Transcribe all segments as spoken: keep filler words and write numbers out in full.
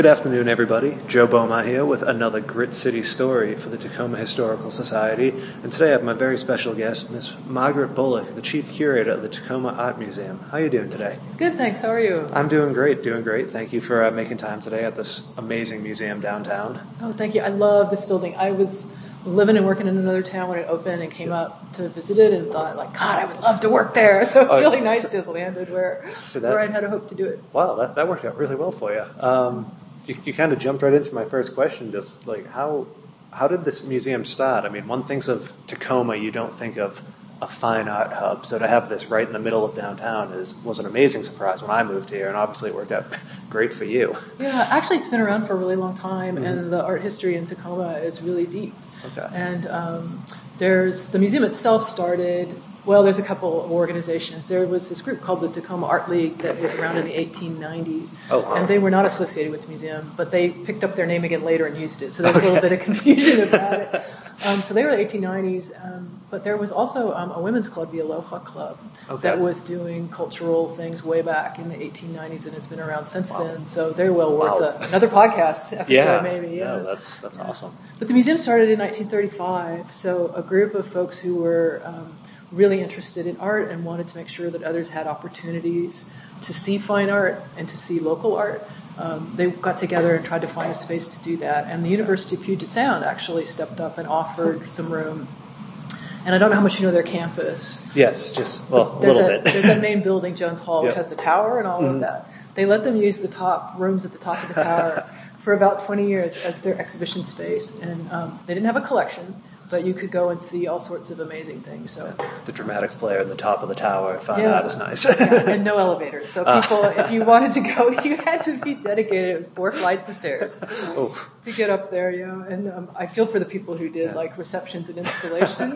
Good afternoon, everybody. Joe Beaumont here with another Grit City story for the Tacoma Historical Society. And today I have my very special guest, Miss Margaret Bullock, the Chief Curator of the Tacoma Art Museum. How are you doing today? Good, thanks. How are you? I'm doing great, doing great. Thank you for uh, making time today at this amazing museum downtown. Oh, thank you. I love this building. I was living and working in another town when it opened and came up to visit it and thought, like, God, I would love to work there. So it's oh, really nice so, to have landed where, so that, where I'd had a hope to do it. Wow, that, that worked out really well for you. Um, You, you kind of jumped right into my first question, just like how how did this museum start? I mean, one thinks of Tacoma, you don't think of a fine art hub. So to have this right in the middle of downtown is was an amazing surprise when I moved here, and obviously it worked out great for you. Yeah, actually it's been around for a really long time, Mm-hmm. and the art history in Tacoma is really deep. Okay. And um, there's the museum itself started. Well, there's a couple of organizations. There was this group called the Tacoma Art League that was around in the eighteen nineties. Oh, wow. And they were not associated with the museum, but they picked up their name again later and used it. So there's okay. a little bit of confusion about it. Um, so they were the eighteen nineties. Um, but there was also um, a women's club, the Aloha Club, okay. that was doing cultural things way back in the eighteen nineties and has been around since wow. then. So they're well worth wow. a, another podcast episode, yeah. maybe. Yeah, no, that's, that's yeah. awesome. But the museum started in nineteen thirty-five. So a group of folks who were Um, really interested in art and wanted to make sure that others had opportunities to see fine art and to see local art. Um, they got together and tried to find a space to do that. And the University of Puget Sound actually stepped up and offered some room. And I don't know how much you know their campus. Yes, just, well, a there's little a, bit. There's a main building, Jones Hall, which yep. has the tower and all mm-hmm. of that. They let them use the top rooms at the top of the tower for about twenty years as their exhibition space. And um, they didn't have a collection, but you could go and see all sorts of amazing things. So the dramatic flare at the top of the tower, I found yeah. that is nice. yeah, and no elevators. So people, uh. if you wanted to go, you had to be dedicated. It was four flights of stairs oh. to get up there. Yeah, and um, I feel for the people who did yeah. like receptions and installation.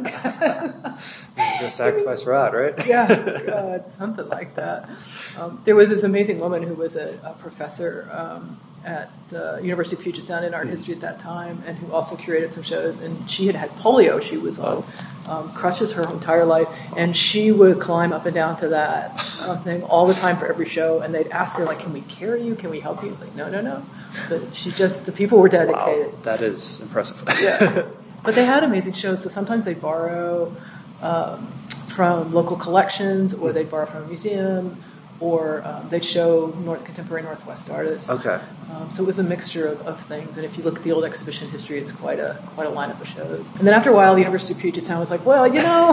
The sacrifice for art, right? yeah, God, something like that. Um, there was this amazing woman who was a, a professor um, at the University of Puget Sound in art history at that time, and who also curated some shows. And she had had polio. She was on um, crutches her entire life, and she would climb up and down to that uh, thing all the time for every show. And they'd ask her, like, "Can we carry you? Can we help you?" It's like, "No, no, no." But she just, the people were dedicated. Wow, that is impressive. yeah, but they had amazing shows. So sometimes they'd borrow um, from local collections, or they'd borrow from a museum, or um, they'd show North, contemporary Northwest artists. Okay. Um, so it was a mixture of, of things. And if you look at the old exhibition history, it's quite a quite a lineup of shows. And then after a while, the University of Puget Sound was like, well, you know,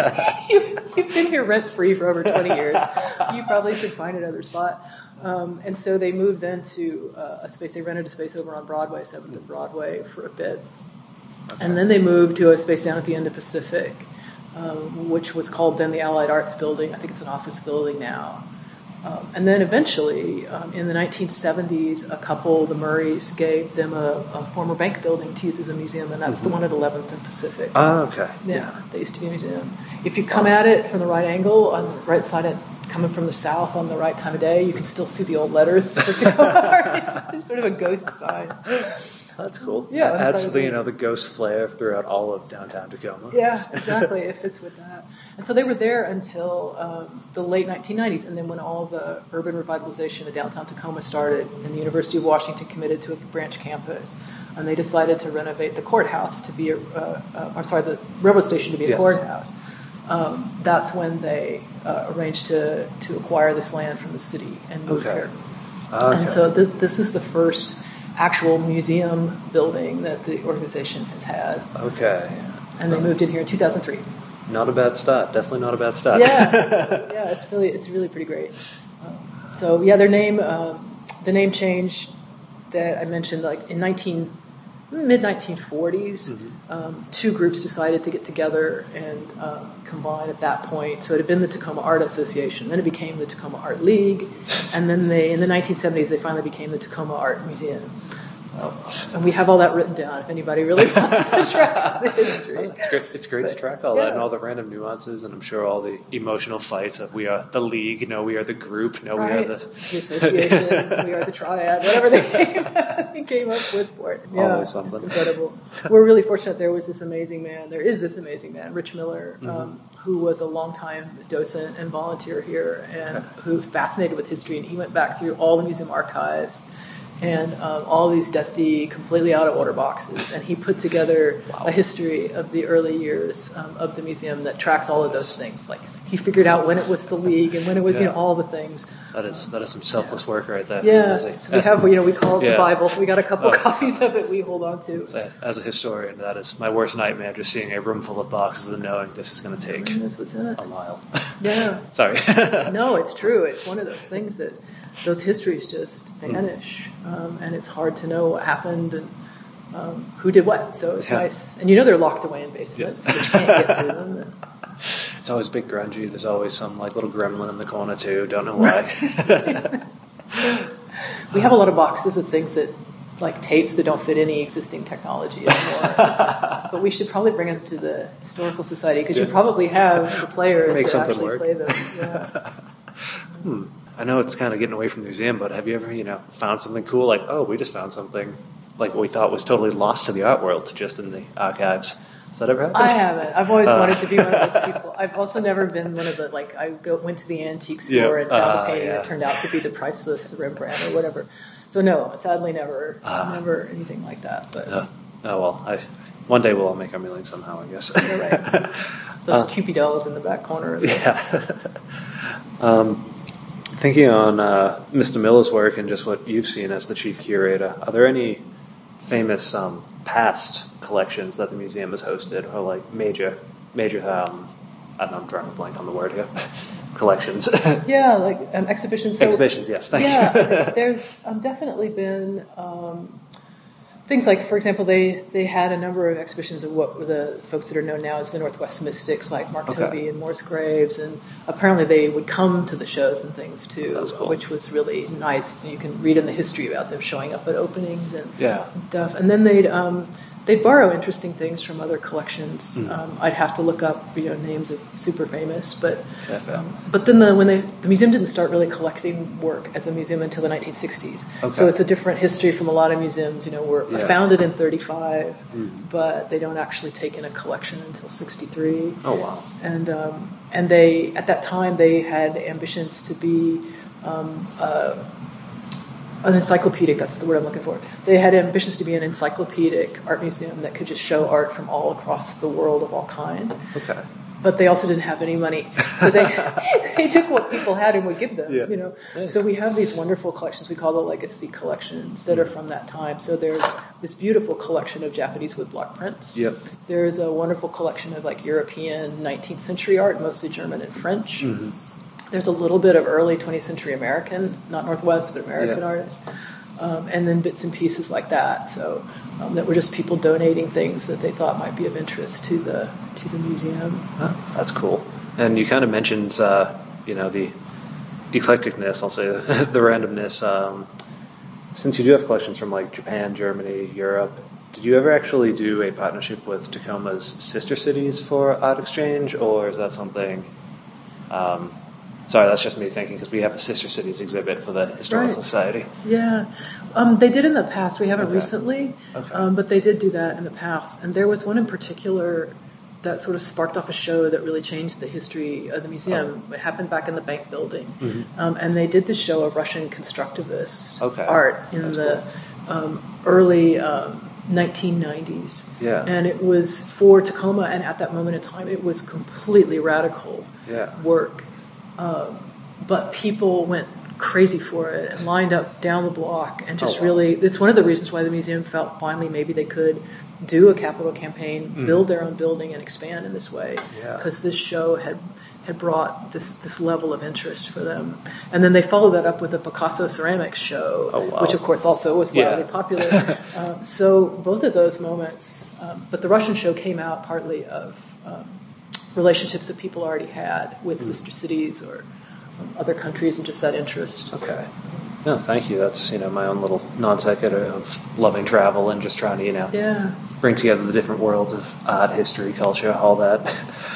you, you've been here rent-free for over twenty years. You probably should find another spot. Um, and so they moved then to uh, a space. They rented a space over on Broadway, seventh and Broadway, for a bit. Okay. And then they moved to a space down at the end of Pacific, um, which was called then the Allied Arts Building. I think it's an office building now. Um, and then eventually, um, in the nineteen seventies, a couple, the Murrays, gave them a, a former bank building to use as a museum, and that's mm-hmm. the one at eleventh and Pacific. Oh, okay. Yeah, yeah, they used to be a museum. If you come at it from the right angle, on the right side, of, coming from the south on the right time of day, you can still see the old letters for Tacoma. It's sort of a ghost sign. That's cool. Yeah, it adds to the, you know, the ghost flair throughout all of downtown Tacoma. Yeah, exactly. It fits with that. And so they were there until um, the late nineteen nineties, and then when all the urban revitalization of downtown Tacoma started, and the University of Washington committed to a branch campus, and they decided to renovate the courthouse to be a, uh, uh, I'm sorry, the railroad station to be a yes. courthouse. Um, that's when they uh, arranged to to acquire this land from the city and move okay. here. Okay. And so this, this is the first actual museum building that the organization has had. Okay. Yeah. And they moved in here in two thousand three. Not a bad start. Definitely not a bad start. Yeah. yeah, it's really it's really pretty great. Um, so yeah, their name um, the name change that I mentioned, like in nineteen mid nineteen forties, mm-hmm. um, two groups decided to get together and um, combine at that point. So it had been the Tacoma Art Association, then it became the Tacoma Art League, and then they in the nineteen seventies they finally became the Tacoma Art Museum. So, and we have all that written down if anybody really wants to track the history. Oh, it's great, it's great but, to track all yeah. that and all the random nuances, and I'm sure all the emotional fights of we are the league, no, we are the group, no, right. we are the... the association, we are the triad, whatever they came, they came up with for it. Yeah, always something. It's incredible. We're really fortunate there was this amazing man, there is this amazing man, Rich Miller, mm-hmm. um, who was a longtime docent and volunteer here and okay. who fascinated with history, and he went back through all the museum archives and um, all these dusty, completely out of order boxes. And he put together wow. a history of the early years um, of the museum that tracks all of those things. Like he figured out when it was the League and when it was, yeah. you know, all the things. That is that is some selfless work right there. Yeah, so we have, you know, we call it yeah. the Bible. We got a couple oh. copies of it we hold on to. So as a historian, that is my worst nightmare, just seeing a room full of boxes and knowing this is going to take what's in it. a while. Yeah. Sorry. No, it's true. It's one of those things that those histories just vanish, mm. um, and it's hard to know what happened and um, who did what. So it's yeah. nice. And you know they're locked away in basements, yes. but you can't get to them. It's always big grungy. There's always some like little gremlin in the corner too. Don't know why. We have a lot of boxes of things that, like tapes that don't fit any existing technology anymore. But we should probably bring them to the Historical Society because you probably have the players Make that actually work. play them. Yeah. hmm. I know it's kind of getting away from the museum, but have you ever, you know, found something cool? Like, oh, we just found something like we thought was totally lost to the art world, just in the archives. Has that ever happened? I haven't. I've always uh, wanted to be one of those people. I've also never been one of the, like, I go, went to the antique store yeah. and found uh, a painting yeah. that turned out to be the priceless Rembrandt or whatever. So no, sadly never, uh, never anything like that. But uh, oh well, I one day we'll all make our millions somehow, I guess. You're right. Those uh, Cupid dolls in the back corner. Of yeah. um, thinking on uh, Mister Miller's work and just what you've seen as the chief curator, are there any famous um, past collections that the museum has hosted, or like major, major? Um, I don't know, I'm drawing a blank on the word here. Collections. Yeah, like um, exhibitions. So, exhibitions, yes. Thank yeah, you. there's um, definitely been um, things like, for example, they, they had a number of exhibitions of what were the folks that are known now as the Northwest Mystics, like Mark okay. Tobey and Morris Graves, and apparently they would come to the shows and things too, That's cool. which was really nice. So you can read in the history about them showing up at openings and yeah. stuff. And then they'd um, they'd borrow interesting things from other collections. Mm. Um, I'd have to look up, you know, names of super famous, but um, but then the when they the museum didn't start really collecting work as a museum until the nineteen sixties. Okay. So it's a different history from a lot of museums. You know, were yeah. founded in thirty-five, mm. but they don't actually take in a collection until sixty-three. Oh wow! And um, and they at that time they had ambitions to be. Um, uh, An encyclopedic, that's the word I'm looking for. They had ambitions to be an encyclopedic art museum that could just show art from all across the world of all kinds. Okay. But they also didn't have any money. So they they took what people had and would give them, yeah. you know. Yeah. So we have these wonderful collections we call the legacy collections that are from that time. So there's this beautiful collection of Japanese woodblock prints. Yep. There's a wonderful collection of like European nineteenth century art, mostly German and French. Mm-hmm. There's a little bit of early twentieth century American, not Northwest, but American yeah. artists. Um, and then bits and pieces like that. So um, that were just people donating things that they thought might be of interest to the to the museum. Oh, that's cool. And you kind of mentioned, uh, you know, the eclecticness, I'll say, the randomness. Um, since you do have collections from like Japan, Germany, Europe, did you ever actually do a partnership with Tacoma's sister cities for art exchange, or is that something... Um, Sorry, that's just me thinking, because we have a Sister Cities exhibit for the Historical right. Society. Yeah. Um, they did in the past. We haven't okay. recently, okay. um, but they did do that in the past. And there was one in particular that sort of sparked off a show that really changed the history of the museum. Oh. It happened back in the Bank Building. Mm-hmm. Um, and they did this show of Russian constructivist okay. art in that's the cool. um, early... Um, nineteen nineties. Yeah. And it was for Tacoma, and at that moment in time, it was completely radical yeah. work. Um, but people went crazy for it and lined up down the block and just oh, wow. really, it's one of the reasons why the museum felt finally maybe they could do a capital campaign, mm. build their own building and expand in this way. Because yeah. this show had had brought this this level of interest for them. And then they followed that up with a Picasso ceramics show, oh, wow. which of course also was wildly yeah. popular. um, so both of those moments, um, but the Russian show came out partly of um, relationships that people already had with mm. sister cities or um, other countries and just that interest. Okay. No, thank you. That's, you know, my own little non sequitur of loving travel and just trying to, you know, yeah. bring together the different worlds of art, history, culture, all that.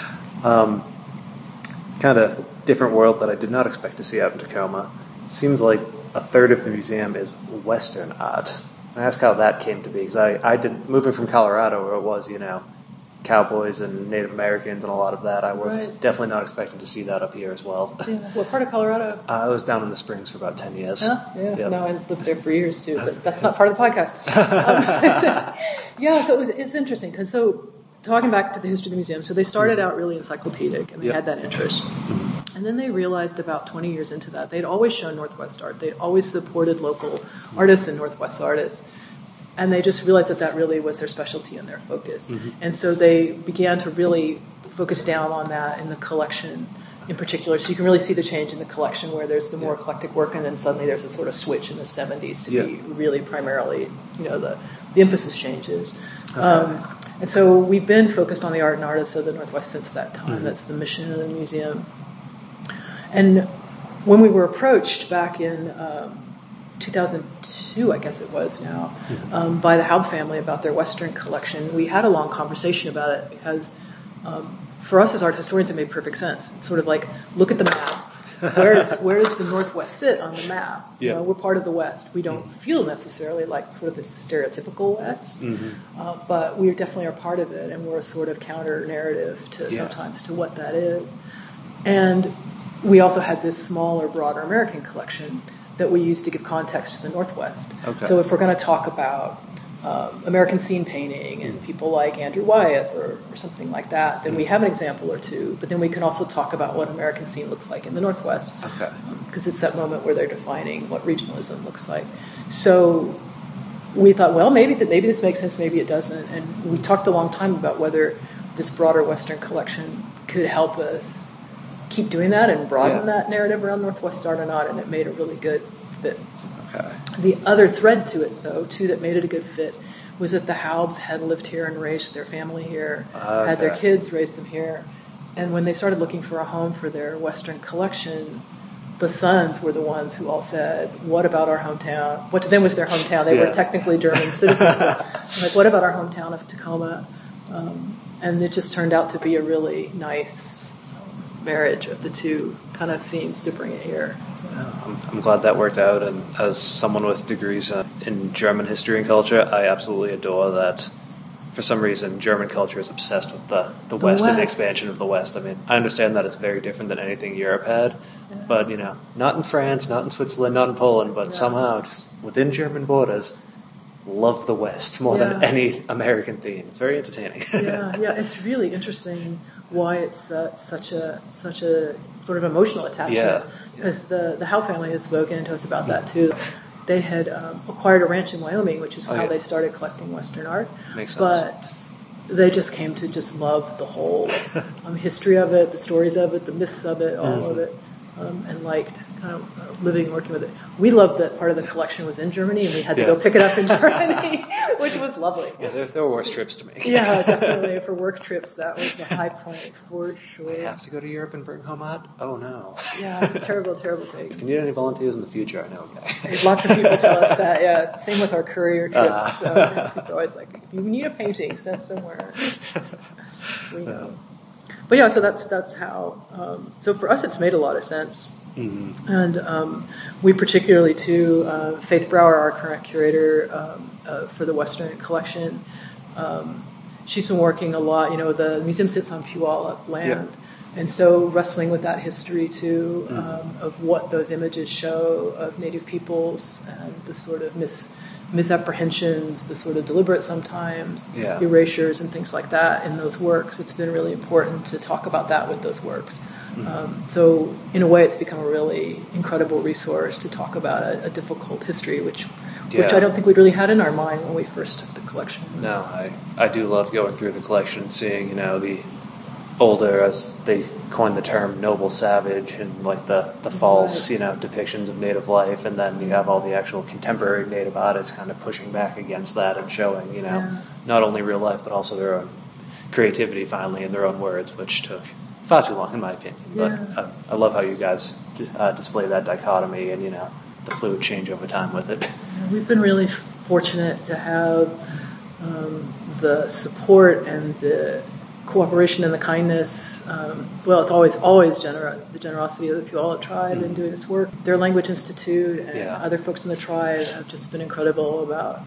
Um, kind of different world that I did not expect to see out in Tacoma. It seems like a third of the museum is Western art. And I ask how that came to be, because I, I did, moving from Colorado where it was, you know, cowboys and Native Americans and a lot of that. I was Right. definitely not expecting to see that up here as well. Yeah. What part of Colorado? Uh, I was down in the Springs for about ten years. Huh? Yeah. Yep. No, I lived there for years too, but that's not part of the podcast. Um, yeah, so it was, it's interesting because so talking back to the history of the museum, so they started out really encyclopedic and they Yep. had that interest. And then they realized about twenty years into that, they'd always shown Northwest art. They'd always supported local artists and Northwest artists. And they just realized that that really was their specialty and their focus. Mm-hmm. And so they began to really focus down on that in the collection in particular. So you can really see the change in the collection where there's the more Yeah. eclectic work and then suddenly there's a sort of switch in the seventies to Yeah. be really primarily, you know, the, the emphasis changes. Um, and so we've been focused on the art and artists of the Northwest since that time. Mm-hmm. That's the mission of the museum. And when we were approached back in um, two thousand two, I guess it was now, um, by the Haub family about their Western collection, we had a long conversation about it because um, for us as art historians, it made perfect sense. It's sort of like, look at the map. Where, is, where does the Northwest sit on the map? You Yeah. know, we're part of the West. We don't feel necessarily like sort of the stereotypical West, Mm-hmm. uh, but we definitely are part of it, and we're a sort of counter narrative to Yeah. sometimes to what that is. And we also had this smaller, broader American collection that we used to give context to the Northwest. Okay. So if we're going to talk about um, American scene painting and people like Andrew Wyeth or, or something like that, then we have an example or two. But then we can also talk about what American scene looks like in the Northwest, Okay. because it's that moment where they're defining what regionalism looks like. So we thought, well, maybe that maybe this makes sense, maybe it doesn't. And we talked a long time about whether this broader Western collection could help us keep doing that and broaden Yeah. that narrative around Northwest art or not, and it made a really good fit. Okay. The other thread to it, though, too, that made it a good fit, was that the Haubs had lived here and raised their family here, had their Okay. kids, raised them here. And when they started looking for a home for their Western collection, the sons were the ones who all said, what about our hometown? What to them was their hometown. They Yeah. were technically German citizens. But like, what about our hometown of Tacoma? Um, and it just turned out to be a really nice marriage of the two kind of themes to bring it here. I'm, I'm glad that worked out, and as someone with degrees uh, in German history and culture, I absolutely adore that. For some reason, German culture is obsessed with the, the, The West and West. expansion of the West. I mean, I understand that it's very different than anything Europe had, but, you know, not in France, not in Switzerland, not in Poland, but Yeah. somehow just within German borders, love the West more than Yeah. any American theme. It's very entertaining. yeah, yeah, it's really interesting why it's uh, such a such a sort of emotional attachment. Yeah. Because the the Howe family has spoken to us about that too. They had um, acquired a ranch in Wyoming, which is Oh, how yeah. they started collecting Western art. Makes sense. But they just came to just love the whole um, history of it, the stories of it, the myths of it, all Mm-hmm. of it. Um, and liked kind of uh, living and working with it. We loved that part of the collection was in Germany, and we had to Yeah. go pick it up in Germany, which was lovely. Yeah, there, there were worse trips to me. Yeah, definitely. For work trips, that was a high point for sure. I have to go to Europe and bring home art? Oh, no. Yeah, it's a terrible, terrible thing. If you need any volunteers in the future, I know a guy. Lots of people tell us that. Yeah, same with our courier trips. Ah. So people are always like, if you need a painting, send somewhere. We know. But yeah, so that's that's how. Um, so for us, it's made a lot of sense. Mm-hmm. And um, we particularly, too, uh, Faith Brower, our current curator um, uh, for the Western collection, um, she's been working a lot. You know, the museum sits on Puyallup land. Yeah. And so wrestling with that history, too, Mm-hmm. um, of what those images show of Native peoples and the sort of mis- misapprehensions, the sort of deliberate sometimes Yeah. erasures and things like that in those works. It's been really important to talk about that with those works. Um, so in a way, it's become a really incredible resource to talk about a, a difficult history, which which Yeah. I don't think we'd really had in our mind when we first took the collection. No, I, I do love going through the collection and seeing, you know, the older, as they coined the term, noble savage, and like the, the false, Right. you know, depictions of Native life, and then you have all the actual contemporary Native artists kind of pushing back against that and showing, you know, Yeah. not only real life, but also their own creativity finally in their own words, which took far too long in my opinion. But Yeah. I, I love how you guys uh, display that dichotomy and, you know, the fluid change over time with it. We've been really fortunate to have um, the support and the cooperation and the kindness. Um, well, it's always always gener- the generosity of the Puyallup tribe in doing this work. Their Language Institute and Yeah. other folks in the tribe have just been incredible about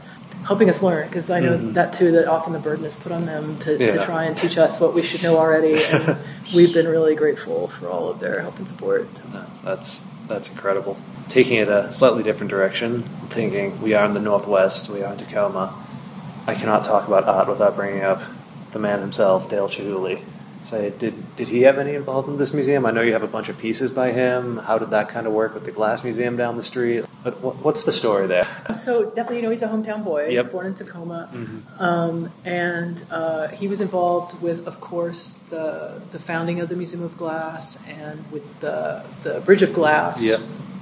helping us learn, because I know Mm-hmm. that too, that often the burden is put on them to, Yeah. to try and teach us what we should know already, and we've been really grateful for all of their help and support. No, that's that's incredible. Taking it a slightly different direction, thinking we are in the Northwest, we are in Tacoma. I cannot talk about art without bringing up the man himself, Dale Chihuly. Say, did did he have any involvement in this museum? I know you have a bunch of pieces by him. How did that kind of work with the Glass Museum down the street? But what, what's the story there? So definitely, you know, he's a hometown boy, Yep. born in Tacoma, Mm-hmm. um, and uh, he was involved with, of course, the the founding of the Museum of Glass and with the the Bridge of Glass. Yep.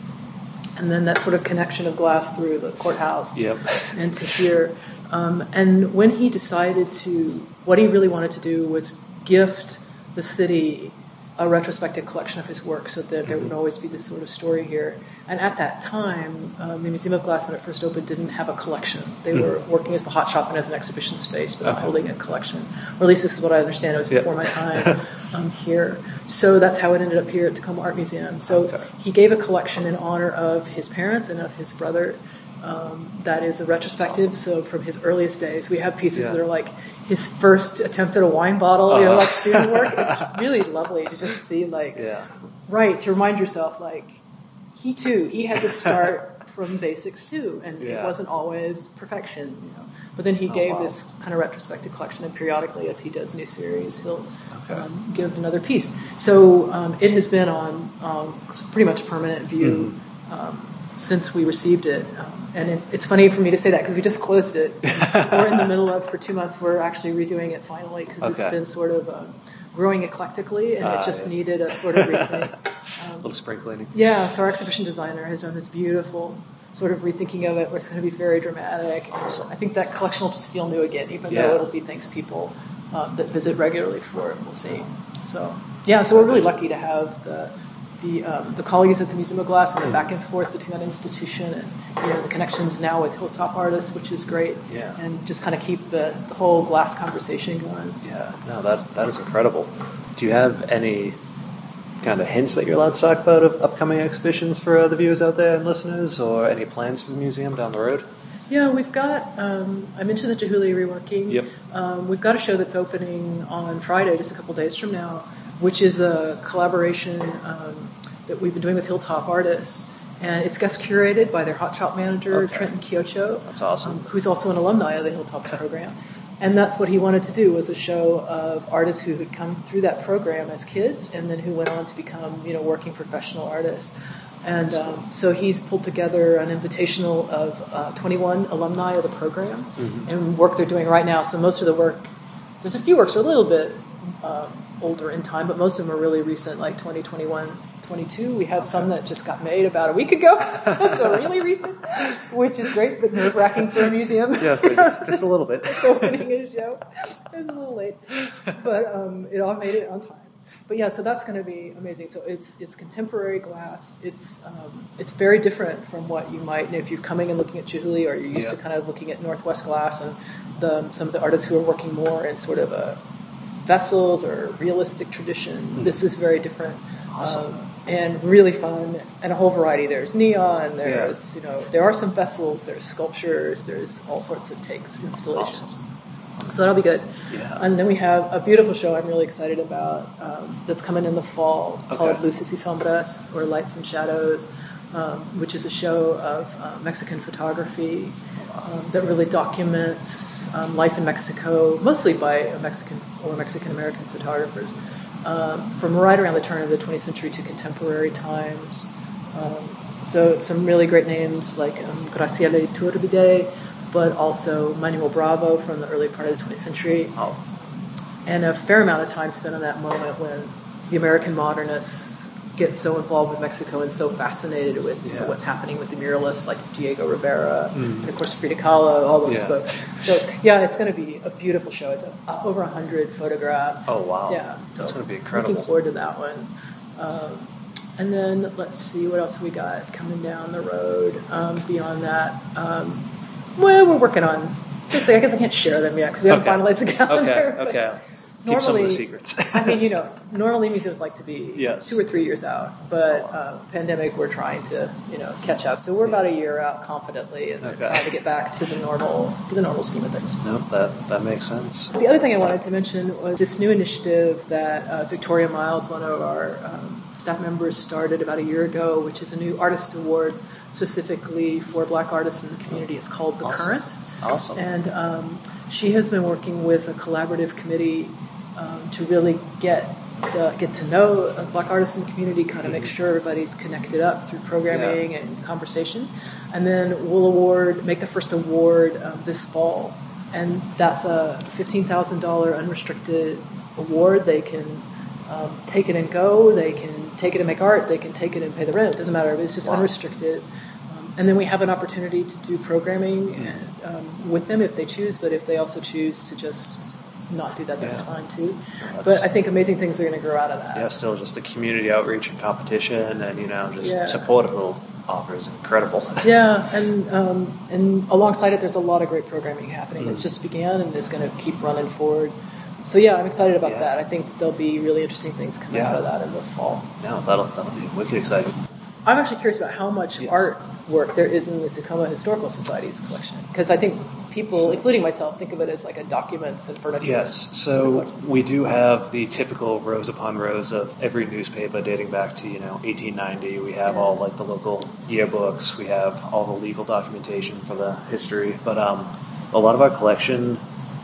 And then that sort of connection of glass through the courthouse Yep. and to here. Um, and when he decided to, what he really wanted to do was gift the city a retrospective collection of his work, so that there would always be this sort of story here. And at that time, um, the Museum of Glass, when it first opened, didn't have a collection. They Mm. were working as the hot shop and as an exhibition space, but not Okay. holding a collection. Or at least this is what I understand. It was Yep. before my time um, here. So that's how it ended up here at Tacoma Art Museum. So Okay. he gave a collection in honor of his parents and of his brother. Um, that is a retrospective. Awesome. So from his earliest days, we have pieces Yeah. that are like his first attempt at a wine bottle, you know, Uh-huh. like student work. It's really lovely to just see, like, Yeah. right, to remind yourself, like, he too, he had to start from basics too, and it Yeah. wasn't always perfection, you know. But then he Oh, gave wow. this kind of retrospective collection, and periodically, as he does new series, he'll Okay. um, give another piece. So um, it has been on um, pretty much permanent view Mm-hmm. um, since we received it. Um, and it, it's funny for me to say that because we just closed it. We're in the middle of, for two months, we're actually redoing it finally because it's Okay. been sort of um, growing eclectically, and Ah, it just yes. needed a sort of rethink. A little sprinkling. Yeah, so our exhibition designer has done this beautiful sort of rethinking of it where it's going to be very dramatic. And I think that collection will just feel new again, even Yeah. though it'll be things people um, that visit regularly for it will see. So, yeah, so we're really lucky to have the the um, the colleagues at the Museum of Glass and the back and forth between that institution and, you know, the connections now with Hilltop Artists, which is great. Yeah. And just kind of keep the, the whole glass conversation going. Yeah, no, that that is incredible. Do you have any kind of hints that you're allowed to talk about of upcoming exhibitions for uh, the viewers out there and listeners, or any plans for the museum down the road? Yeah, we've got, um, I mentioned the Chihuly reworking. Yep. Um, we've got a show that's opening on Friday, just a couple days from now, which is a collaboration um, that we've been doing with Hilltop Artists. And it's guest curated by their hot shop manager, Okay. Trenton Kyocho. That's awesome. Um, who's also an alumni of the Hilltops program. And that's what he wanted to do, was a show of artists who had come through that program as kids and then who went on to become, you know, working professional artists. And um, so he's pulled together an invitational of uh, twenty-one alumni of the program Mm-hmm. and work they're doing right now. So most of the work, there's a few works that are a little bit um, older in time, but most of them are really recent, like twenty twenty-one, twenty-two. We have some that just got made about a week ago. So really recent, which is great, but nerve-wracking for a museum. Yeah, so just, just a little bit. So opening a show. It was a little late, but um, it all made it on time. But yeah, so that's going to be amazing. So it's it's contemporary glass. It's um, it's very different from what you might, if you're coming and looking at Chihuly, or you're used Yeah. to kind of looking at Northwest glass and the some of the artists who are working more in sort of a vessels or realistic tradition. This is very different. Awesome. Um, and really fun, and a whole variety. There's neon, there's, Yeah. you know, there are some vessels, there's sculptures, there's all sorts of takes, installations. Awesome. So that'll be good. Yeah. And then we have a beautiful show I'm really excited about um, that's coming in the fall called Okay. Luces y Sombras, or Lights and Shadows, um, which is a show of uh, Mexican photography um, that really documents um, life in Mexico, mostly by Mexican or Mexican-American photographers, um, from right around the turn of the twentieth century to contemporary times. Um, so some really great names like um, Graciela Iturbide, but also Manuel Bravo from the early part of the twentieth century. Oh, And a fair amount of time spent on that moment when the American modernists get so involved with Mexico and so fascinated with you know, Yeah. what's happening with the muralists like Diego Rivera and, of course, Frida Kahlo, all those Yeah. folks. So, yeah, it's going to be a beautiful show. It's uh, over one hundred photographs. Oh, wow. Yeah. That's so gonna be incredible. Looking forward to that one. Um, and then let's see what else we got coming down the road um, beyond that. Um, well, we're working on. I guess I can't share them yet because we haven't Okay. finalized the calendar. okay, but, okay. Keep some of the secrets. I mean, you know, normally museums like to be yes. two or three years out, but uh, pandemic, we're trying to, you know, catch up. So we're about a year out confidently, and okay. trying to get back to the normal, to the normal scheme of things. No, that that makes sense. The other thing I wanted to mention was this new initiative that uh, Victoria Miles, one of our um, staff members, started about a year ago, which is a new artist award specifically for Black artists in the community. It's called The awesome. Current. Awesome. And um, she has been working with a collaborative committee um, to really get uh, get to know Black artists in the community, kind of make sure everybody's connected up through programming yeah. and conversation. And then we'll award, make the first award um, this fall. And that's a fifteen thousand dollars unrestricted award. They can um, take it and go. They can take it and make art. They can take it and pay the rent. It doesn't matter. It's just wow. unrestricted. And then we have an opportunity to do programming and, um, with them if they choose, but if they also choose to just not do that, that's yeah. fine too. That's, but I think amazing things are going to grow out of that. Yeah, still just the community outreach and competition and, you know, just yeah. support it will offer is incredible. yeah, and um, and alongside it, there's a lot of great programming happening. Mm. It just began and is going to keep running forward. So yeah, I'm excited about yeah. that. I think there'll be really interesting things coming yeah. out of that in the fall. No, that'll, that'll be wicked exciting. I'm actually curious about how much yes. art work there is in the Tacoma Historical Society's collection, because I think people, so, including myself, think of it as like a documents and furniture. Yes, so we do have the typical rows upon rows of every newspaper dating back to, you know, eighteen ninety. We have yeah. all like the local yearbooks. We have all the legal documentation for the history. But um, a lot of our collection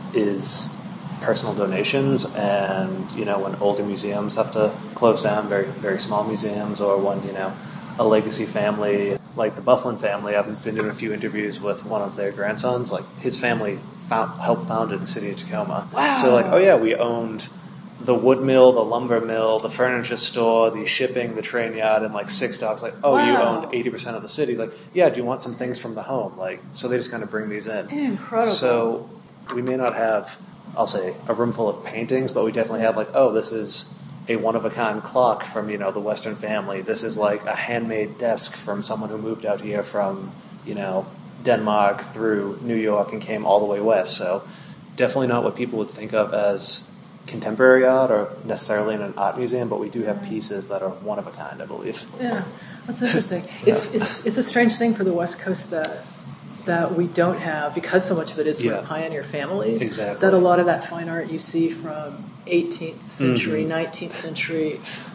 is personal donations, and, you know, when older museums have to close down, very very small museums, or when, you know, a legacy family like the Bufflin family, I've been doing a few interviews with one of their grandsons. Like, his family found, helped founded the city of Tacoma. Wow. So like, oh yeah, we owned the wood mill, the lumber mill, the furniture store, the shipping, the train yard, and like six docks. Like, oh, wow. you owned eighty percent of the city. He's like, yeah, do you want some things from the home? Like, so they just kind of bring these in. Incredible. So we may not have, I'll say, a room full of paintings, but we definitely have like, oh, this is a one-of-a-kind clock from, you know, the Western family. This is like a handmade desk from someone who moved out here from, you know, Denmark through New York and came all the way west. So definitely not what people would think of as contemporary art or necessarily in an art museum, but we do have pieces that are one-of-a-kind, I believe. Yeah, that's interesting. It's it's it's a strange thing for the West Coast that that we don't have, because so much of it is sort yeah. of pioneer families, exactly. that a lot of that fine art you see from eighteenth century, mm-hmm. nineteenth century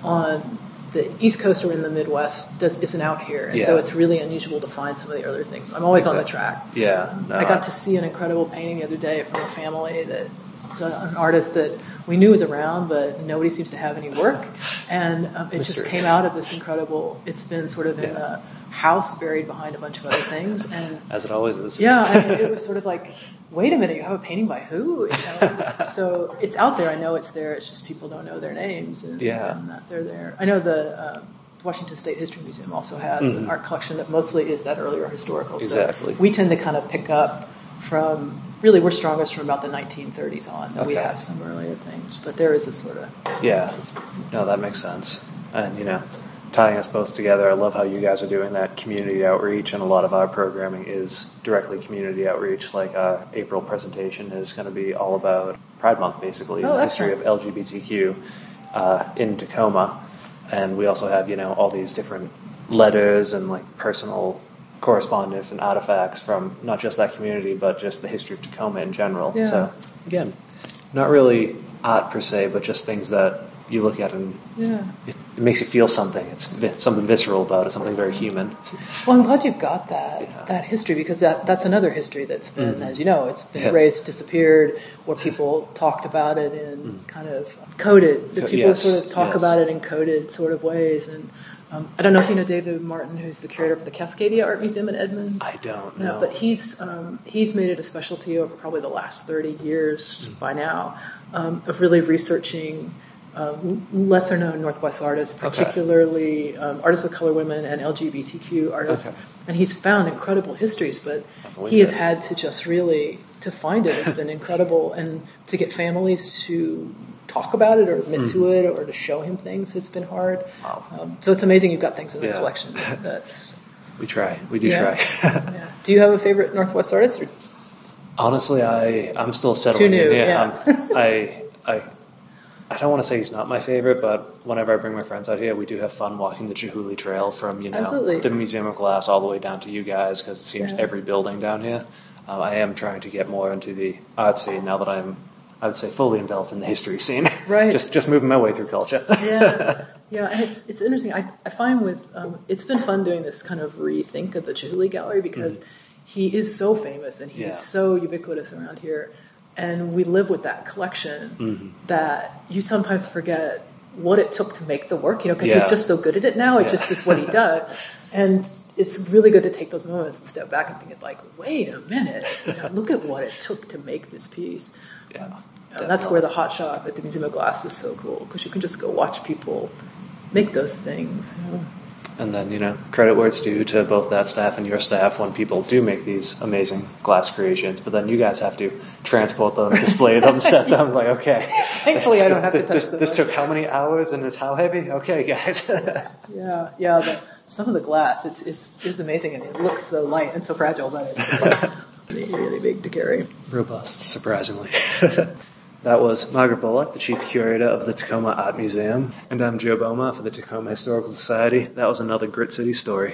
on the East Coast or in the Midwest does, isn't out here. And yeah. so it's really unusual to find some of the earlier things. I'm always exactly. on the track. Yeah, no, I got to see an incredible painting the other day from a family that it's a, an artist that we knew was around, but nobody seems to have any work. And um, it Mystery. just came out of this incredible, it's been sort of in yeah. a house buried behind a bunch of other things. And as it always is. Yeah, I mean, it was sort of like, wait a minute, you have a painting by who? You know? So it's out there. I know it's there. It's just people don't know their names and, yeah. and that they're there. I know the uh, Washington State History Museum also has mm-hmm. an art collection that mostly is that earlier historical. Exactly. So we tend to kind of pick up from, really we're strongest from about the nineteen thirties on. Okay. We have some earlier things, but there is a sort of... Yeah, no, that makes sense. And, you know, tying us both together, I love how you guys are doing that community outreach, and a lot of our programming is directly community outreach. Like our April presentation is going to be all about Pride Month, basically, oh, the history of L G B T Q uh, in Tacoma. And we also have, you know, all these different letters and like personal correspondence and artifacts from not just that community, but just the history of Tacoma in general. Yeah. So, again, not really art per se, but just things that you look at and yeah. it, it makes you feel something. It's vi- something visceral about it, something very human. Well, I'm glad you got that yeah. that history, because that, that's another history that's been, mm-hmm. as you know, it's been yeah. erased, disappeared, where people talked about it in mm. kind of coded. That people yes. sort of talk yes. about it in coded sort of ways. And um, I don't know if you know David Martin, who's the curator of the Cascadia Art Museum in Edmonds. I don't know. no, but he's um, he's made it a specialty over probably the last thirty years mm. by now um, of really researching Um, lesser-known Northwest artists, particularly okay. um, artists of color, women, and L G B T Q artists. Okay. And he's found incredible histories, but he has had to just really, to find it has been incredible. And to get families to talk about it or admit mm. to it or to show him things has been hard. Wow. Um, so it's amazing you've got things in the yeah. collection. That's We try. We do yeah. try. yeah. Do you have a favorite Northwest artist? Or? Honestly, I, I'm still settling Too new, in. yeah. yeah. I... I I don't want to say he's not my favorite, but whenever I bring my friends out here, we do have fun walking the Chihuly Trail from, you know, Absolutely. the Museum of Glass all the way down to you guys, because it seems Yeah. every building down here. Uh, I am trying to get more into the art scene now that I'm, I would say, fully enveloped in the history scene. Right. just just moving my way through culture. Yeah, yeah, and it's it's interesting. I, I find with um, it's been fun doing this kind of rethink of the Chihuly Gallery because mm. he is so famous and he's yeah. so ubiquitous around here, and we live with that collection mm-hmm. that you sometimes forget what it took to make the work. You know, because yeah. he's just so good at it now. It yeah. just is what he does, and it's really good to take those moments and step back and think, like, wait a minute, you know, look at what it took to make this piece. Yeah. And that's where the hot shop at the Museum of Glass is so cool, because you can just go watch people make those things. You know? And then, you know, credit where it's due to both that staff and your staff when people do make these amazing glass creations. But then you guys have to transport them, display them, set them. Like, okay. Thankfully, I don't have to touch this, them. This took how many hours and it's how heavy? Okay, guys. yeah, yeah. The, some of the glass, it's, it's, it's amazing. I mean, it looks so light and so fragile, but it's really, really big to carry. Robust, surprisingly. That was Margaret Bullock, the Chief Curator of the Tacoma Art Museum. And I'm Joe Boma for the Tacoma Historical Society. That was another Grit City story.